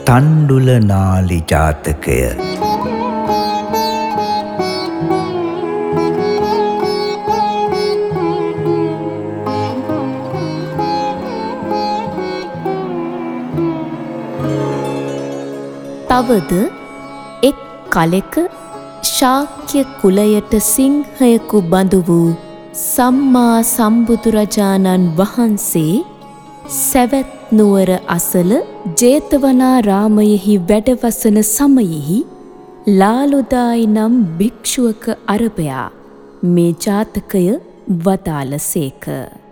තණ්ඩුල නාලි ජාතකය. තවද එක් කලෙක ශාක්‍ය කුලයට සිංහයකු බඳු වූ සම්මා සම්බුදුරජාණන් වහන්සේ සැවැත් නුවර අසල ජේතවනාරාමයෙහි වැඩවසන සමයෙහි ලාලුදායි නම් භික්ෂුවක අරභයා මේ ජාතකය වදාළසේක.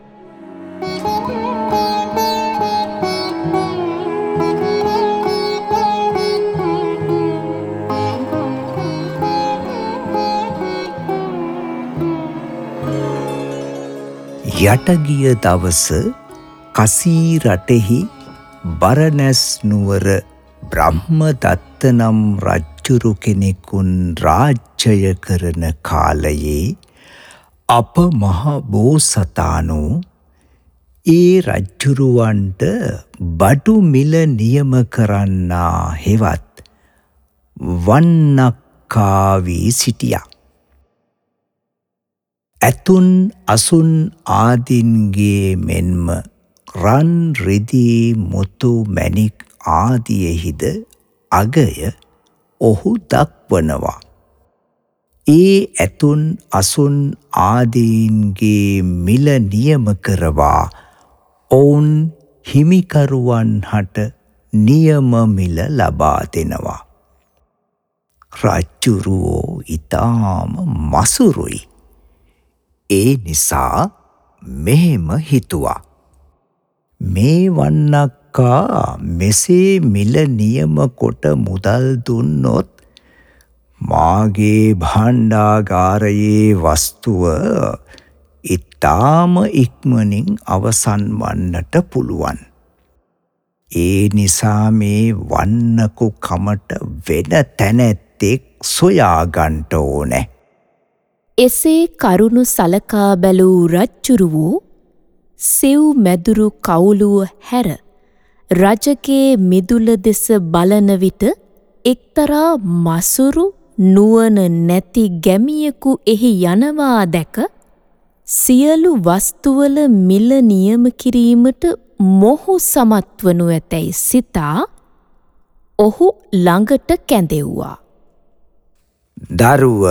යටගිය දවස කසී රටෙහි බරණැස් නුවර බ්‍රහ්මදත්ත නම් රජ්ජුරු කෙනෙකුන් රාජ්‍යය කරන කාලයේ අප මහ බෝසතාණෝ ඒ රජ්ජුරුවන්ට බඩු මිල නියම කරන්නා හෙවත් වන්නක්කා වී සිටියා. ඇතුන් අසුන් ආදීන්ගේ මෙන්ම රන් රිදී මුතු මැණික් ආදියෙහිද අගය ඔහු දක්වනවා. ඒ ඇතුන් අසුන් ආදීන්ගේ මිල නියම කරවා ඔවුන් හිමිකරුවන් හට නියම මිල ලබා දෙනවා. රජ්ජුරුවෝ ඊටාම මසුරුයි. ඒ නිසා මෙහෙම හිතුවා. මේ වන්නක්කා මෙසේ මිල නියම කොට මුදල් දුන්නොත් මාගේ භාණ්ඩාගාරයේ වස්තුව ඉතාම ඉක්මනින් අවසන් වන්නට පුළුවන්. ඒ නිසා මේ වන්නකු කමට වෙන තැනැත්තෙක් සොයාගන්ට ඕනෑ. එසේ කරුණු සලකා බැලූ රජ්ජුරුවෝ සෙව් මැදුරු කවුළුව හැර රජගේ මිදුල දෙස බලන විට එක්තරා මසුරු නුවණ නැති ගැමියෙකු එහි යනවා දැක සියලු වස්තුවල මිල නියම කිරීමට මොහු සමත් වනු ඇතැයි සිතා ඔහු ළඟට කැඳෙව්වා. දරුව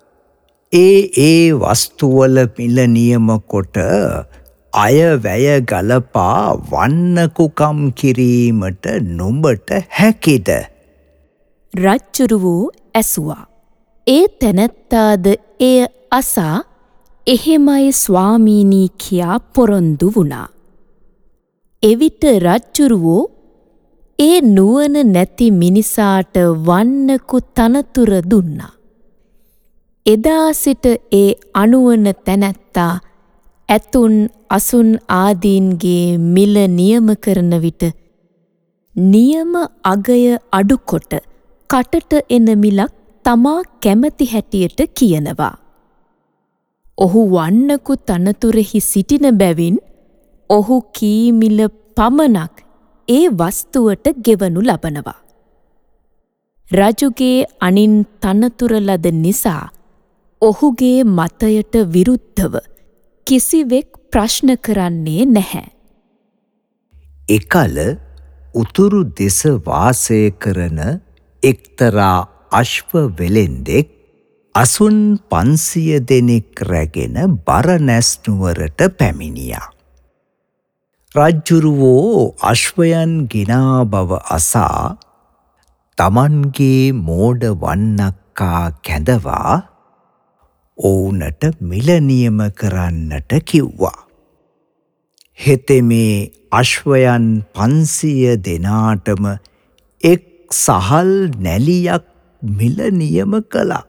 ඒ වස්තුවල මිල නියම කොට අයවැය ගලපා වන්නකුකම් කිරීමට නුඹට හැකිද? රජ්ජුරුවෝ ඇසුවා. ඒ තැනැත්තාද එය අසා එහෙමයි ස්වාමීනී කියා පොරොන්දු වුණා. එවිට රජ්ජුරුවෝ ඒ නුවණ නැති මිනිසාට වන්නකු තනතුර දුන්නා. එදා සිට ඒ අනුවන තැනැත්තා ඇතුන් අසුන් ආදීන්ගේ මිල නියම කරන විට නියම අගය අඩුකොට කටට එන මිලක් තමා කැමති හැටියට කියනවා. ඔහු වන්නකු තනතුරෙහි සිටින බැවින් ඔහු කී මිල පමණක් ඒ වස්තුවට ගෙවනු ලබනවා. රජුගේ අනින් තනතුර ලද නිසා ඔහුගේ මතයට විරුද්ධව කිසිවෙක් ප්‍රශ්න කරන්නේ නැහැ. එකල උතුරු දෙස වාසය කරන එක්තරා අශ්ව වෙළෙන්දෙක් අසුන් 500 දෙනෙක් රැගෙන බරණැස් නුවරට පැමිණියා. රජ්ජුරුවෝ අශ්වයන් ගෙනා බව අසා තමන්ගේ මෝඩ වන්නක්කා කැඳවා ඔවුනට මිල නියම කරන්නට කිව්වා. හෙතෙමේ අශ්වයන් 500 දෙනාටම එක් සහල් නැලියක් මිල නියම කළා.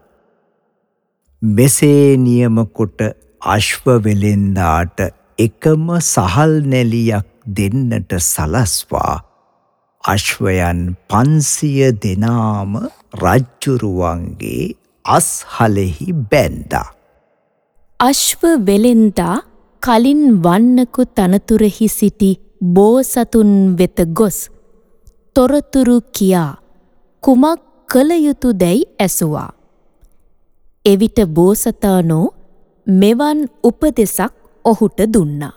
මෙසේ නියම කොට අශ්ව වෙළෙන්දාට එකම සහල් නැලියක් දෙන්නට සලස්වා අශ්වයන් 500 දෙනාම රජ්ජුරුවන්ගේ අස්හලෙහි බැන්දා. අශ්ව වෙළෙන්දා කලින් වන්නකු තනතුරෙහි සිටි බෝසතුන් වෙත ගොස් තොරතුරු කියා කුමක් කළ යුතු දැයි ඇසුවා. එවිට බෝසතාණෝ මෙවන් උපදෙසක් ඔහුට දුන්නා.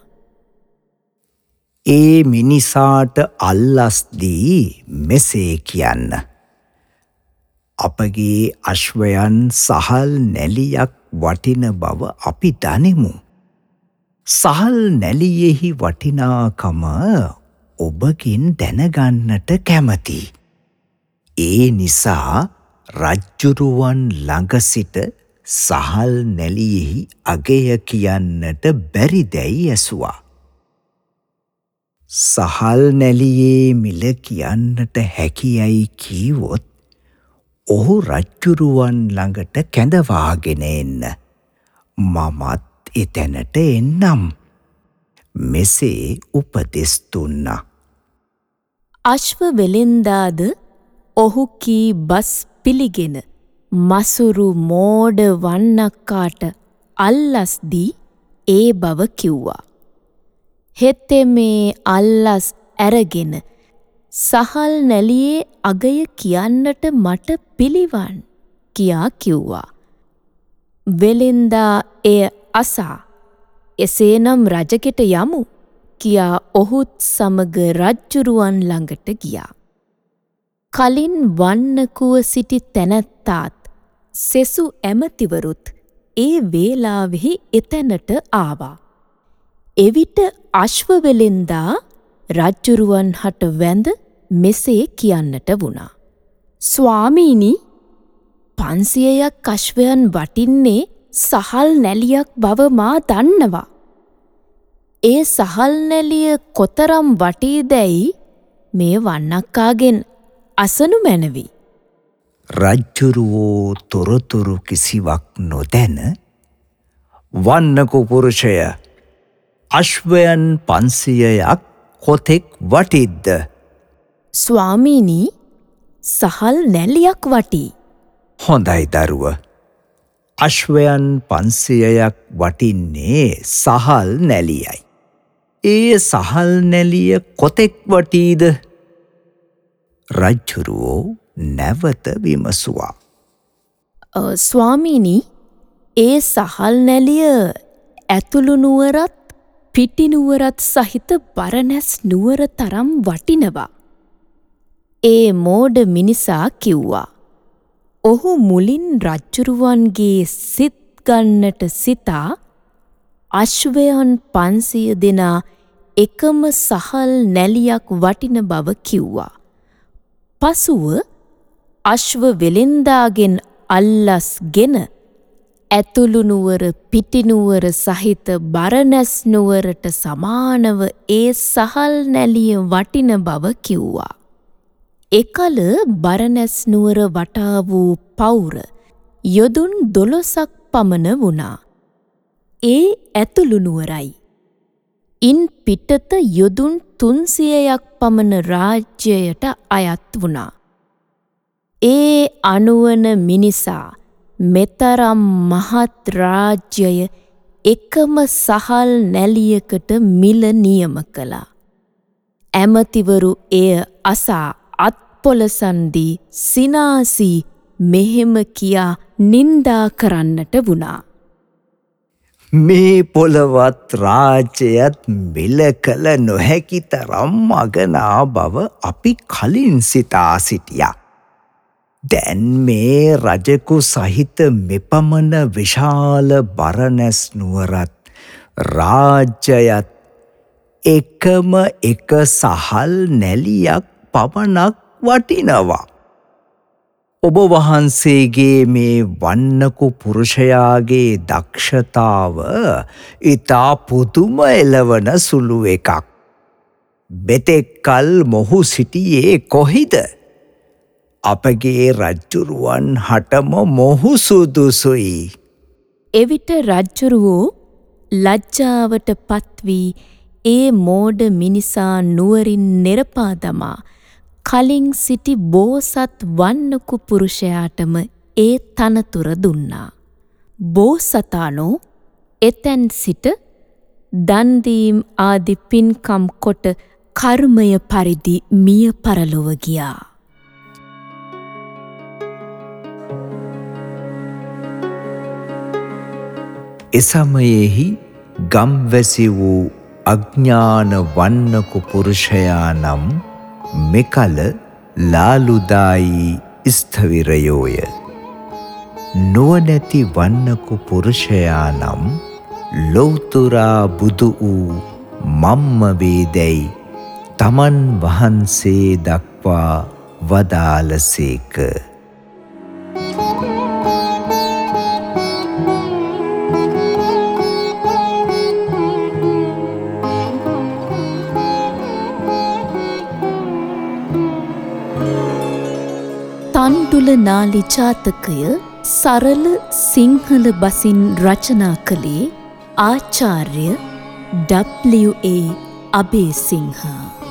ඒ මිනිසාට අල්ලස් දී මෙසේ කියන්න. අපගේ අශ්වයන් සහල් නැලියක් වටින බව අපි දනිමු. සහල් නැලියෙහි වටිනාකම ඔබගෙන් දැනගන්නට කැමති. ඒ නිසා රජ්ජුරුවන් ළඟ සිට සහල් නැලියෙහි අගය කියන්නට බැරිදැයි ඇසුවා. සහල් නැලියේ මිල කියන්නට හැකියයි කීවොත් ඔහු රජ්ජුරුවන් ළඟට කැඳවාගෙන එන්න. මමත් එතැනට එන්නම්. මෙසේ උපදෙස් දුන්නා. අශ්ව වෙළෙන්දාද ඔහු කී බස් පිළිගෙන මසුරු මෝඩ වන්නක්කාට අල්ලස් දී ඒ බව කිව්වා. හෙතෙමේ අල්ලස් ඇරගෙන සහල් නැලියේ අගය කියන්නට මට පිළිවන් කියා කිව්වා. වෙළෙන්දා එය අසා එසේනම් රජගෙට යමු කියා ඔහුත් සමග රජ්ජුරුවන් ළඟට ගියා. කලින් වන්නකුව සිටි තැනැත්තාත් සෙසු ඇමතිවරුත් ඒ වේලාවෙහි එතැනට ආවා. එවිට අශ්වවෙළෙන්දා රජ්ජුරුවන් හට වැඳ මෙසේ කියන්නට වුණා. ස්වාමීනි, 500ක් අශ්වයන් වටින්නේ සහල් නැලියක් බව මා දන්නවා. ඒ සහල් නැලිය කොතරම් වටීදැයි මේ වන්නක්කාගෙන් අසනු මැනවි. රජ්ජුරුවෝ තොරතුරු කිසිවක් නොදැන වන්නකු පුරුෂය අශ්වයන් 500ක් කොතෙක් වටිද්ද? ස්වාමීනි, සහල් නැලියක් වටී. හොඳයි දරුව. අශ්වයන් 500ක් වටින්නේ සහල් නැලියයි. ඒ සහල් නැලිය කොතෙක් වටීද? රජ්ජුරුවෝ නැවත විමසුවා. ස්වාමීනි, ඒ සහල් නැලිය ඇතුළු නුවරත් පිටි නුවරත් සහිත බරණැස් නුවර තරම් වටිනවා. ඒ මෝඩ මිනිසා කිව්වා. ඔහු මුලින් රජ්ජුරුවන්ගේ සිත් ගන්නට සිතා අශ්වයන් 500 දෙනා එකම සහල් නැලියක් වටින බව කිව්වා. පසුව අශ්ව වෙළෙන්දාගෙන් අල්ලස් ගෙන ඇතුළු නුවර පිටි නුවර සහිත බරණැස් නුවරට සමානව ඒ සහල් නැලිය වටින බව කිව්වා. එකල බරණැස් නුවර වටා වූ පවුර යොදුන් 12ක් පමණ වුණා. ඒ ඇතුළු නුවරයි. ඉන් පිටත යොදුන් 300ක් පමණ රාජ්‍යයට අයත් වුණා. ඒ අනුවන මිනිසා මෙතරම් මහත් රාජ්‍යය එකම සහල් නැලියකට මිල නියම කළා. ඇමතිවරු එය අසා අත්පොලසන්දී සිනාසී මෙහෙම කියා නින්දා කරන්නට වුණා. මේ පොළවත් රාජ්‍යයත් මිල කළ නොහැකි තරම් අගනා බව අපි කලින් සිතා සිටියා. දැන් මේ රජකු සහිත මෙපමණ විශාල බරණැස් නුවරත් රාජ්‍යයත් එකම එක සහල් නැලියක් පමණක් වටිනවා. ඔබ වහන්සේගේ මේ වන්නකු පුරුෂයාගේ දක්ෂතාව ඉතා පුදුම එළවන සුළු එකක්. මෙතෙක්කල් මොහු සිටියේ කොහිද? අපගේ රජ්ජුරුවන් හටම මොහු සුදුසුයි. එවිට රජ්ජුරුවෝ ලජ්ජාවට පත්වී ඒ මෝඩ මිනිසා නුවරින් නෙරපා දමා කලින් සිටි බෝසත් වන්නකු පුරුෂයාටම ඒ තනතුර දුන්නා. බෝසතාණෝ එතැන් සිට දන්දීම් ආදි පින්කම් කොට කර්මය පරිදි මිය පරලොව ගියා. එසමයෙහි ගම්වැසි වූ අඥාන වන්නකු පුරුෂයා නම් මෙකල ලාලුදායි ස්ථවිරයෝය. නුවණැති වන්නකු පුරුෂයා නම් ලෞතුරා බුදු වූ මම්ම වේදැයි තමන් වහන්සේ දක්වා වදාළසේක. තණ්ඩුල නාලි ජාතකය සරල සිංහල බසින් රචනා කළේ ආචාර්ය W.A. අබේසිංහ.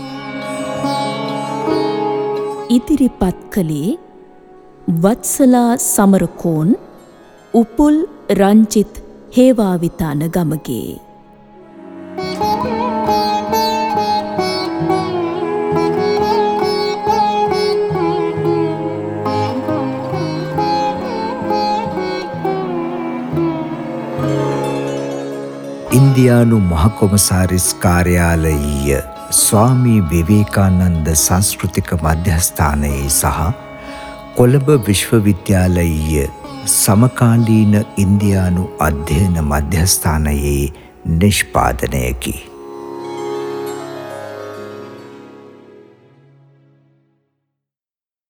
ඉදිරිපත් කළේ වත්සලා සමරකෝන් උපුල් රංජිත් හේවාවිතාන ගමගේ. ඉන්දියානු මහකොමසාරිස් කාර්යාලයීය ස්වාමී විවේකානන්ද සංස්කෘතික මධ්‍යස්ථානයේ සහ කොළඹ විශ්වවිද්‍යාලයීය සමකාලීන ඉන්දියානු අධ්‍යයන මධ්‍යස්ථානයේ නිෂ්පාදනයකි.